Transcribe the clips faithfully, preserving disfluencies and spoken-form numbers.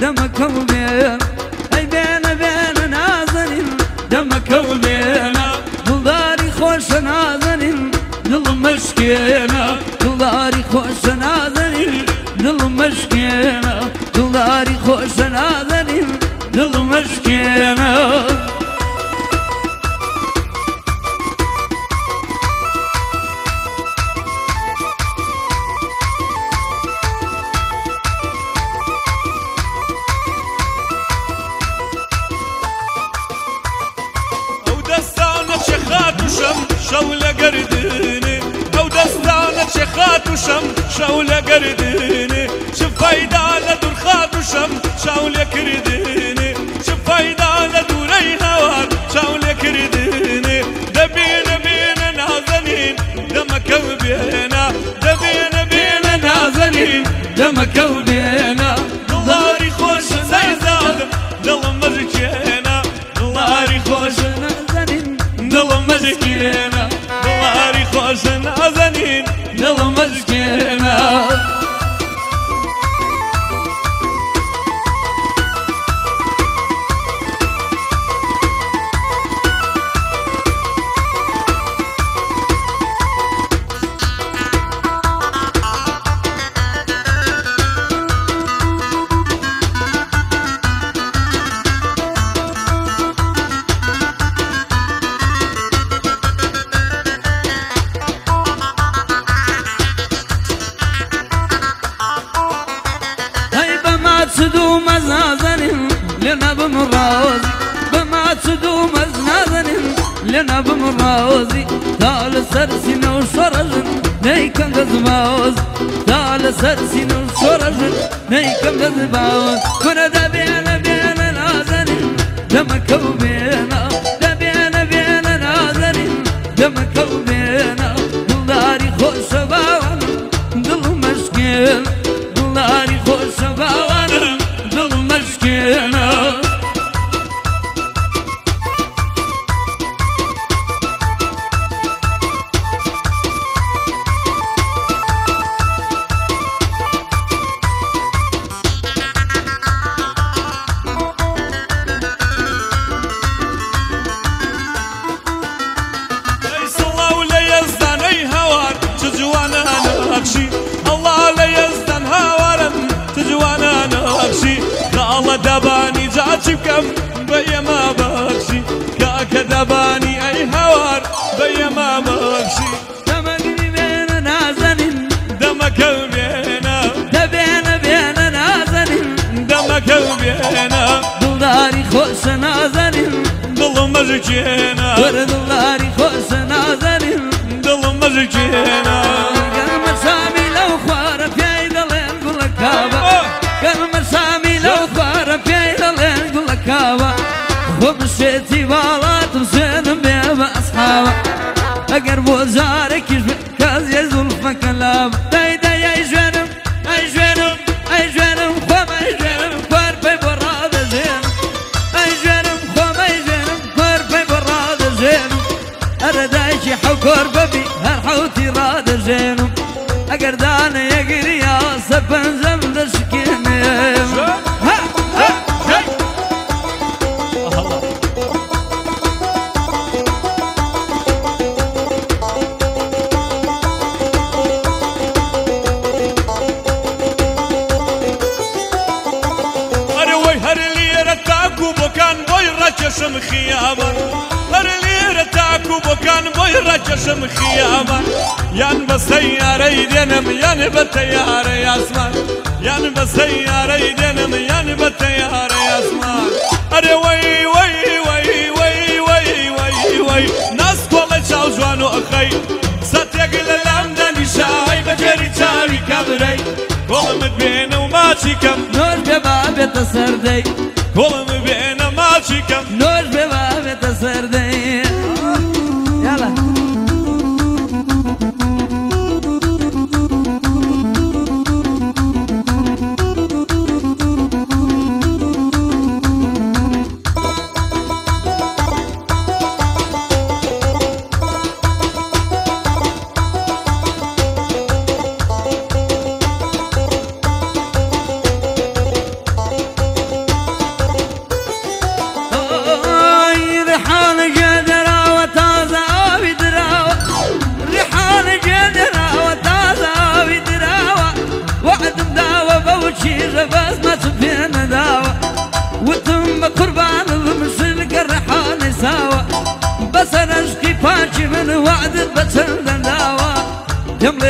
دمك وبين اي بين بين نازنين دمك وبين دلداري خوش نازنين دل مشكينا دلداري خوش نازنين دل مشكينا دلداري خوش نازنين دل مشكينا شولة قرديني او دستانة شخات وشم شولة قرديني شوف فايدة لدرخات وشم شولة كرديني شوف فايدة لدوري هوار شولة كرديني دبينا بينا نازنين دمك وبينا دبينا بينا نازنين دمك وبينا دلاري خوش زي زادم دل مرجينا دلاري خوش نازنين دل مرجينا دلاري خوش نازنين دل مرجينا تدوم مزنازن لنا بمرازي بما تدوم مزنازن لنا بمرازي تعال سرسين وشرجن نيكم دزباوز تعال سرسين وشرجن نيكم دزباوز كنا دبينا بينا نازن دمك وبينا دبينا بينا نازن دمك وبينا دلاري خوش باوان دل مشكل دلاري خوش باوان دل مشكلة ليس الله ولا يزدان اي هوار تجوانا نقشي الله لا يزدان هوارا تجوانا نقشي الله دباني جاتي بكم بيا ما بخشي كاك دباني اي هوار بيا ما بخشي دمك بينا نازنين دمك وبينا دبينا بينا نازنين دمك وبينا دلداري خوش نازنين دل مزجينا دلداري خوش نازنين دل مزجينا قلم سامي لو خوار في عيد الليل قول لك كابا قلم سامي لو خوار في عيد الليل قول لك كابا وبشيتي بالات وسين بيبا اصحابا اقرب وزارك يشبه كاز يزول فكلام دايدا يا جنم اي جنم اي جنم خوام اي جنم خوار في براد زين اي جنم خوام اي جنم خوار في براد زين اردايشي حكور ببي هر حوتي راد زينم اقردان يقري يا سبن زمد سكينم ها ها ها رجشم خيامة هر ليرة تاكو بكان بوي رجشم خيامة يان بسيارة يدينم يان بتيارة ياسمان يان بسيارة يدينم يان بتيارة ياسمان أري وي وي وي وي وي وي وي ناس كل شاو جوانو أخي ستيقل الأمداني شاي بجري تاوي كبري كل مدبين وماشي كم نور ببابي تسردي كل مدبين وماشي كم نور ببابي تسردي يلا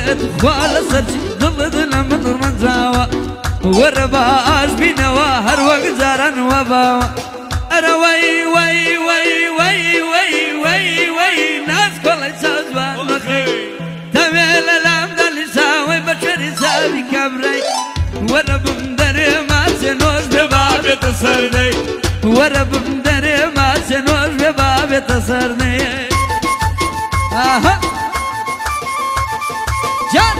بێت خوا لەسەرچی دڵت لە من ڕەنجاوە وەرە باش بینەوە هەر وەک جاران وە باوە ئەرە وەی وەی وەی وەی وەی وەی وەی ناز کۆڵی چاوجوان مەخەی تەوێ لە لام دەلیشاوەی بە کوێری چاوی کابرای وەرە بم دەرێ ماچێ نۆش بێ بابێتە سەردەی وەرە بم دەرێ ماچێ نۆش بێ بابێتە سەردەی ئاها جان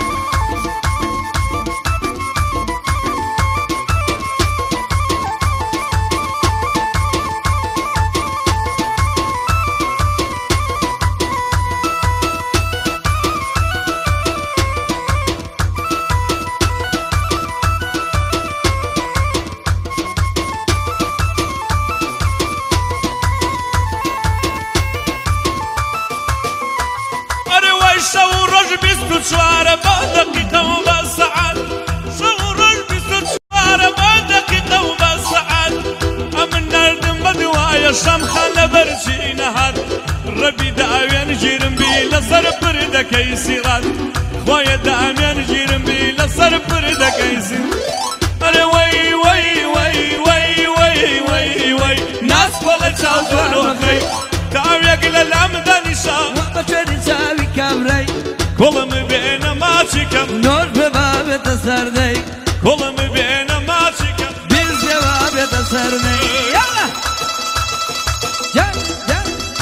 شەو ڕۆژ بیست و چوارە بە دەقیقە و بە سەعات شەو ڕۆژ بیست و چوارە بە دەقیقە و بە سەعات ئەمن نەردم بە دوایە شەمخان لە بەرچی نەهات ڕەبی داوێن ژیرم بی لەسەر پردەکەی سیڕات خۆیە داوێن ژیرم بی لەسەر پردەکەی سیڕات ئەرێ وەی وەی وەی وەی وەی وەی وەی ناز کۆڵە چاوجوانۆخەی تاوێک لە لام دەنیشا بە کوێری چاوی کابرای کوڵم بێنە ماچیکەم نۆش بێ بابێتە سەردەی کوڵم بێنە ماچیکەم بیست بێ بابێتە سەردەی یاڵە جان جان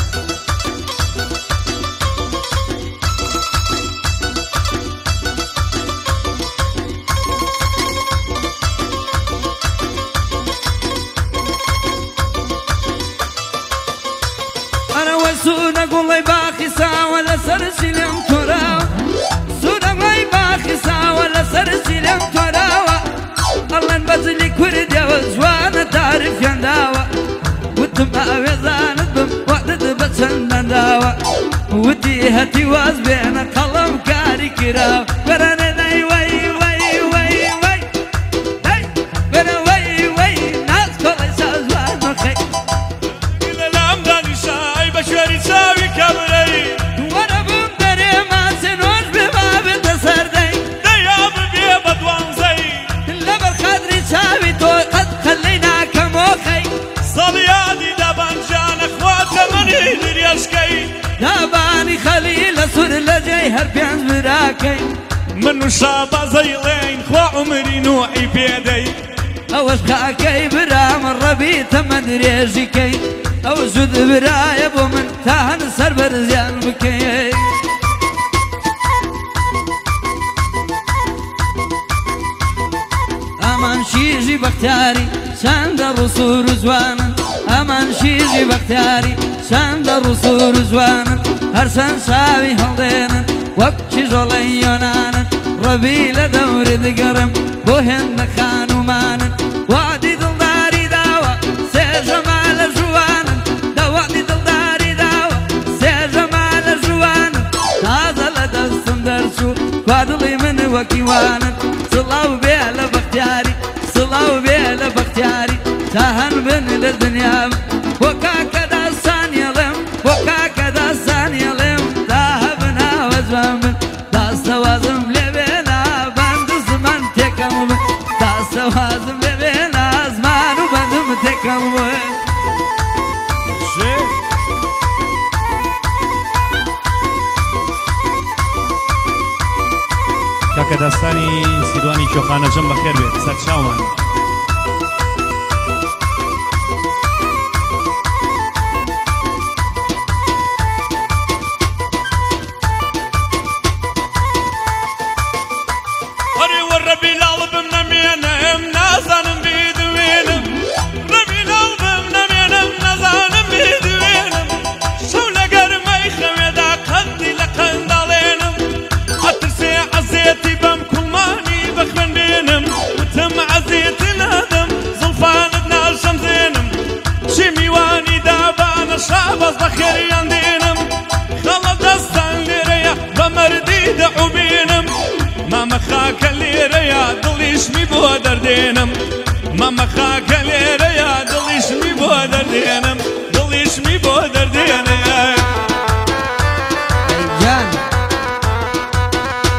ئەرەوە سوونە گوڵی باخی ساوە لەسەر سیلێم تۆراوە سوونە گوڵی باخی ساوە لەسەر سیلێم تۆراوە ئەڵەن بەجلی کوردیەوە جوانە تاریفیان داوە وتم ئاوێزانت بم وەقتت بە چەندەنداوە وتی هەتی واز بێنە قەڵەم کاری کراوە بەرەنێ نەی وەی وەی وەی وەی دەی بەرە وەی وەی ناز کۆڵی سازوان مەخەی لە لام دانیشای بە کوێری چاوی کابرەی وەرە بم دەرێ ماچێ نۆش بێ بابێتە سەردەی دەیا ببێ بە دوانزەی لەبەر خەدری چاوی تۆ قەت قەلەی ناکەمۆخەی سەڵیادی دەبانجانە خواتە منی درێژکەی دابانی خەلی لە سوور لە جێی هەر پێنج براکەی من و شابەزەی لێین خوا عومری نوعی پێدەی ئەوەش خاکەی برامە ڕەبی تەمە درێژیکەی ئەو زود برایە بۆ من تا هەن سەر بەرزیان بکەی ئەمان شیژی بەختیاری چەندە ڕووسور و جوانن ئەمان شیژی بەختیاری چەندە ڕووسور و جوانن هەرچەند چاوی هەڵدێنن وەک کیژۆڵەی یۆنانن ڕەبی لە دەوری دگەڕم بۆ هێندە خانومانن وعدی دڵداری داوە سێژەما لە ژوانن دەوەعدی دڵداری داوە سێژەما لە ژوانن تازە لە دەستم دەرچوو کوا دڵی من وەکیوانن سڵاو بێ لە بەختیاری سڵاو بێ لە بەختیاری تا هەن بن لە دنیام بۆ کاکە داسانیەڵێم بۆ کاکە داسانیەڵێم تا هەبن ئاوەجوان بن داستەوازم لێ بێنا بەند زمان تێکەم بن داستەوازم لێ بێنا زمان و بەندم تێکەم بن کاکە داستانی سیروانی کۆخانەجەم بەخێر بێت سەر چاومان هەرێ وە ڕەبی لاڵ بم نەمێنم نازانم بیدوێنم ڕەبی لاڵ بم نەمێنم نازانم بیدوێنم شەو لە گەرمەی خەوێدا قەندی لە قەندەڵێنم ئەترسێ عەزیەتی بەم کوڵمانی بەخوێن بێنم وتم عەزیەتی نادەم زڵفانت ناشەمزێنم چی میوانی دابانە شابەز بەخێریان دێنم خەڵە دەستان لێرەیە بە مەردی دەعوبێنم مامە خاکە لێرەیە دڵیشمی بۆ دەردێنم مامە خاکە لێرەیە دڵیشمی بۆ دەردێنم دڵیشمی بۆ دەردێنم جان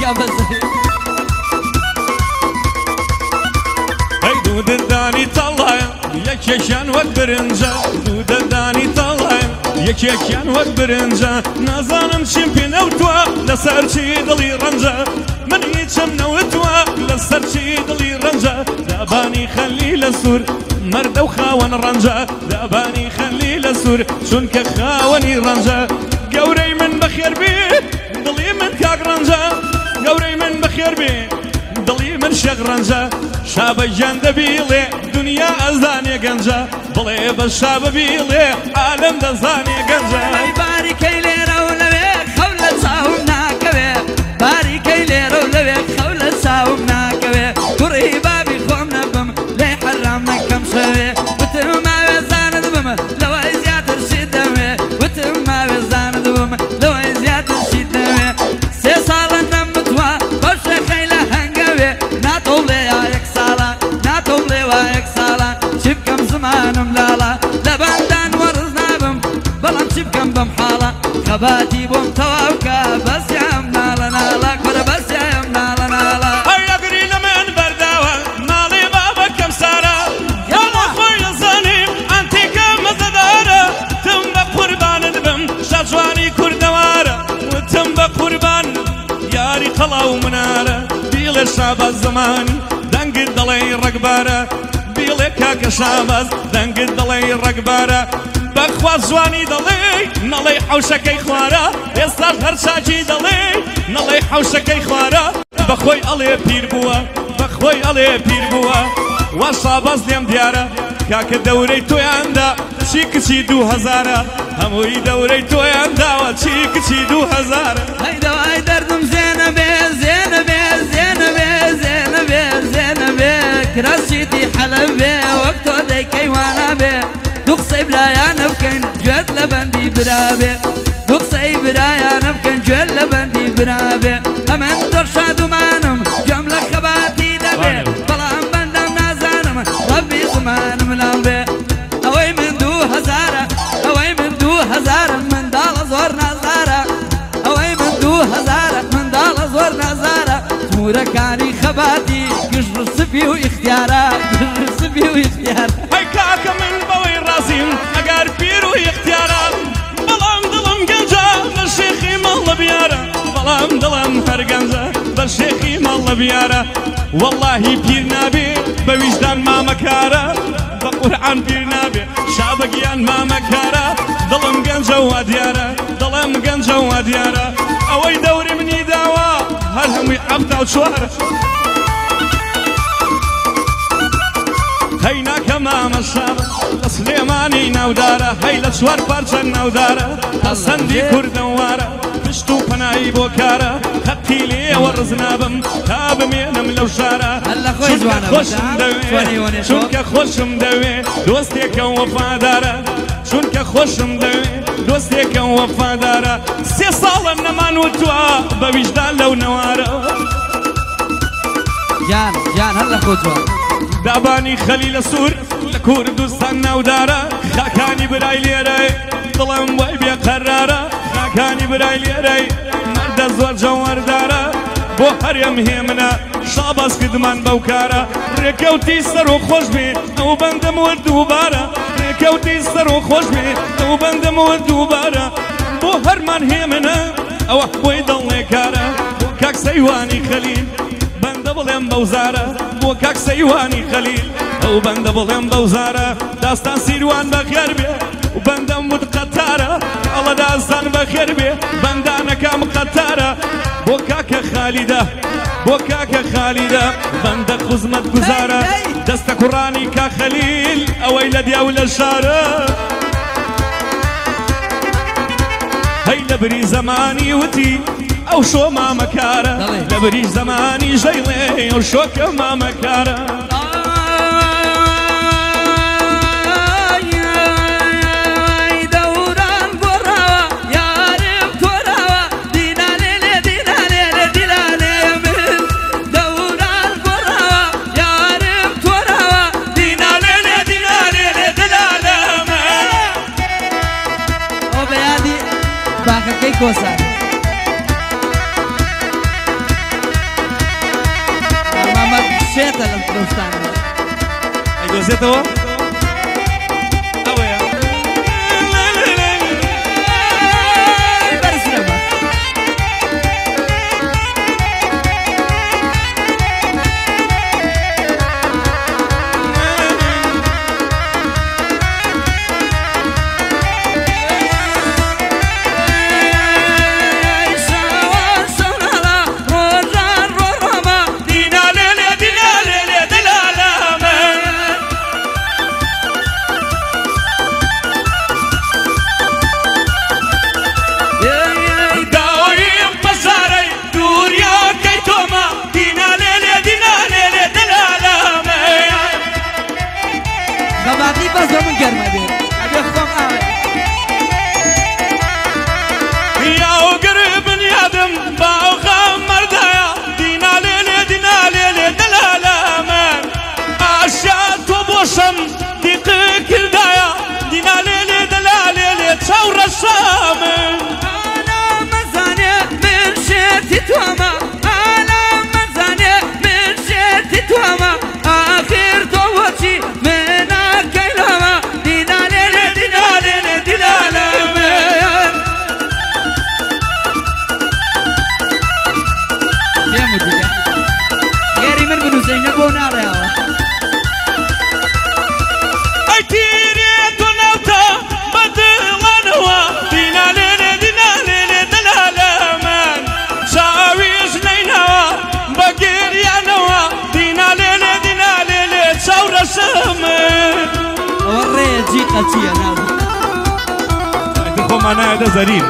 هەی دوو ددانی تەڵایە یەکێکیان وەک برنجە دوو ددانی تەڵایە یەکێکیان وەک برنجە نازانم چیم پێ نەوتووە لەسەر چی دڵی ڕەنجە من هیچم نەوتووە لەسەر چی دڵی ڕەنجە دابانی خەلی لە سوور مەردە و خاوەن ڕەنجە دابانی خەلی لە سوور چونکە خاوەنی ڕەنجە گەورەی من بەخێر بێ دڵی من کاک ڕەنجە گەورەی من بەخێر بێ دڵی من شێخ ڕەنجە شابەیان دەبیڵێ دنیا ئەزانێ گەنجە بڵێ بە شابە بیڵێ عالەم دەزانێ گەنجە باریکەی لێرە و لەوێ خەو لە چاوم ناکەوێ باریکەی لێرە و لەوێ خەو لە چاوم ناکەوێ کوڕی بابی خۆم نەبم لێ حەرام نەکەم شەوێ وتم ماوێ زانت بم لەوەی زیاتر شیت دەوێ وتم ماوێ زانت بم لەوەی زیاتر شیت دەوێ سێ ساڵە نەمتووە بەو شێخەی لە هەنگەوێ ناتۆڵێ یا یەک ساڵە ناتۆڵێ وا یەک ساڵە چی بکەم زمانم لاڵە لە بەندان وەرز نابم بەڵام چی بکەم بەم حاڵە خەباتی بۆم تەواوکە بەسیام ناڵە ناڵە کورە بەسیام ناڵە ناڵە هەیەگری لە من بەرداوە ماڵی بابەکەم سارە یاڵە خۆی لەزانیم ئەنتیکە مەزەدارە تم بە قوربانت بم شەجوانی کوردەوارە وتم بە قوربان یاری قەڵاو منارە بیڵێ شابەز زمانی دەنگت دەڵێ ڕەگبارە بیڵێ کاکە شابەز دەنگت دەڵێ ڕەگبارە بەخوا جوانی دەڵێ نەڵێ حەوشەکەی خوارە ئێستاش هەر چاکی دەڵێ نەڵێ حەوشەکەی خوارە بەخۆی ئەڵێ پیر بووە بەخۆی ئەڵێ پیر بووە وا شابەز لێم دیارە کاکە دەورەی تۆیاندا چی کچی دوو هەزارە هەمووی دەورەی تۆیانداوە چی کچی دوو هەزارە هەیدەوای دەردم زێنە بێ زێنە بێ زێنە بێ زێنە بێ زێنە بێ کراسیتی حەلەب بێ وەک تۆ دەیکەی وانە بێ دوو قسەی برایانە بکەین گوێت لە بەندی برابێ دوو قسەی برایانە بکەین گوێت لە بەندی برابێ ئەمن زۆر شادومانم گوێم لە خەباتی دەبێ بەڵام بەندەم نازانم ڕەبی زمانم لەم بێ ئەوەی من دوو هەزارە ئەوەی من دوو هەزارە منداڵە زۆر نازارە ئەوەی من دوو هەزارە منداڵە زۆر نازارە تورەکانی خەباتی گشت سپی و ئیختیارە گشت سپی و ئیختیارە هەی کاکە من بەوەی ڕازیم ئەگەر پیر و ئیختیارە بەڵام دڵم گەنجە بە شێخی مەڵە بیارە بەڵام دڵم هەر گەنجە بە شێخی مەڵە بیارە وەڵڵاهی پیر نابێ بە ویجدان مامەکارە بە قورعان پیر نابێ شابەگیان مامەکارە دڵم گەنجە وا دیارە دڵم گەنجە وا دیارە ئەوەی دەوری منی داوە هەر هەمووی عەبدا و چوارە هەی ناکە مامە شابە لە سلێمانی ناودارە هەی لە چوار پارچە ناودارە هەسەندی کوردەوارە پشت و پەنایی بۆ کارە خەتی لێوە ڕز نابم تا بمێنم لەو شارە چونکە خۆشم دەوێ چونکە خۆشم دەوێ دۆستێکە وەفادارە چونکە خۆشم دەوێ دۆستێکە وەفادارە سێ ساڵە نەمان وتووە بە ویجدان لەو نەوارە جان جان هەر لە خۆ جوان دابانی خەلی لە سوور لە کوردستان ناودارە خاکانی برای لێرەی دڵم وای بێ قەرارە خاکانی برای لێرەی مەردە زۆر جەوەردارە بۆ هەرێم هێمنە شابەز کردمان بەو کارە ڕێکەوتی سەر و خۆش بێ ئەو بەندەم وە دووبارە ڕێکەوتی سەر و خۆش بێ ئەو بەندەم وە دووبارە بۆ هەرمان هێمنە ئەوە بۆی دڵێ کارە بۆ کاک سەیوانی خەلیل بەندە بڵێم بەوزارە بۆ کاک سەیوانی خەلیل ئەو بەندە بڵێم بەوزارە داستان سیروان بەخێر بێ و بەندەم ود قەتارە ئەڵە داستان بەخێر بێ بەندانەکەم قەتارە بۆ کاکە خالیدە بۆ کاکە خالیدە بەندە خوزمەت گوزارە دەستە کوڕانی کا خەلیل ئەوەی لە دیا و لە شارە هەی لە بری زەمانی وتی ئەو شۆ مامەکارە لە بری زەمانی ژەیڵێ ئەو شۆکە مامەکارە باقەکەی کۆسان دۆزێتە لەم دۆستانە ئەیدۆزێتەوە ئەوەیە بەرزرەمە خەباتی بەس بە من گەرمە بێت ئەبێ خۆم ئاوێ یاوگر بنیادم باوخام مردایا دینا لێلێ دینا لێلێ دەلالە من ئاشیا تۆ بۆشم دیقە کردایە دینا لێلێ دەلا لێلێ چاوڕەشە من ئانا مەزانێ من شێتی توامە ئانا مەزانێ من شێتی توامە ئاخر تۆ بۆچی مناکەی لەمە دینا لێلێ دینا لێلێ دینا لە من دێمە دیگە گێری من بنووسینە بۆ ناڕێەوە ئەی تیرێ تۆ ناوتە بەدڵانەوە دینا لێلێ دینا لێلێ دەلالە من چاویش نەینەوە بە گێریانەوە دینا لێلێ دینا لێلێ چاوڕەشە من ئەوە ڕێیە جی قەچیە ناو خۆمان نایەتە زەرین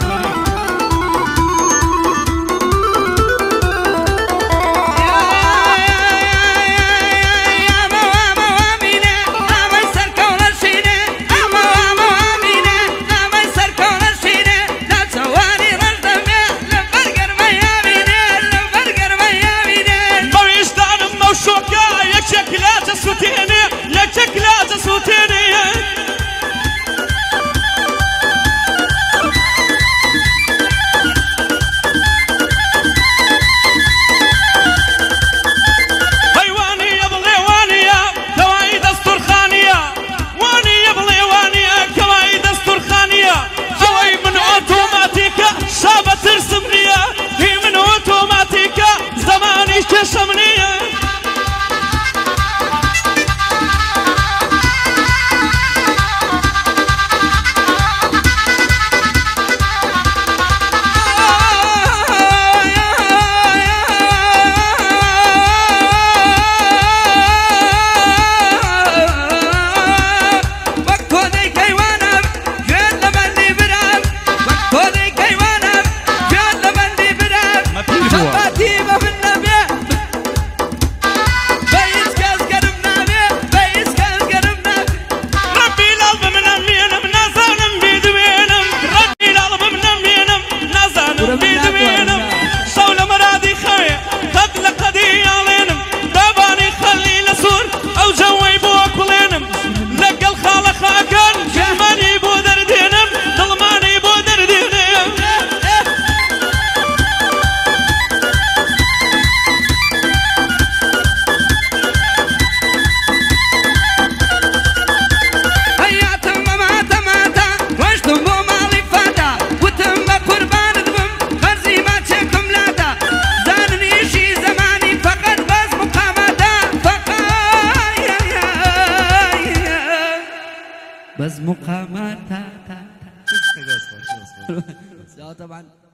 بس مقامات تا تا تا طبعا